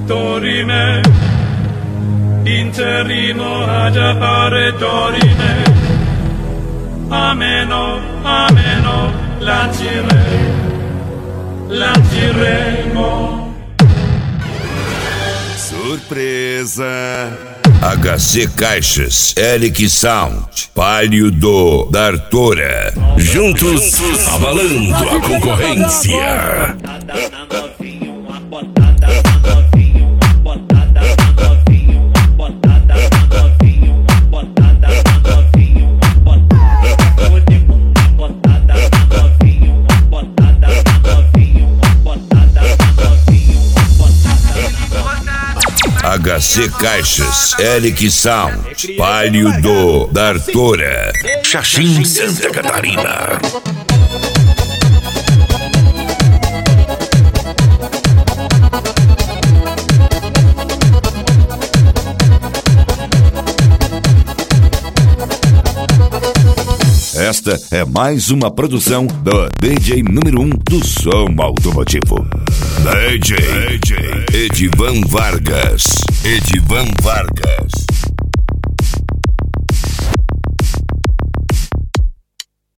Dorime, interrimo ad appare dorime. Ameno, ameno, lanciremo. Surpresa! HC Caixas, Eric Sound, Palio do Dartora. Juntos, abalando a concorrência. HC Caixas, Eric Sound, Palio do Dartora. Xaxim, Santa Catarina. Esta é mais uma produção do DJ número 1 do som automotivo. DJ Edivan Vargas.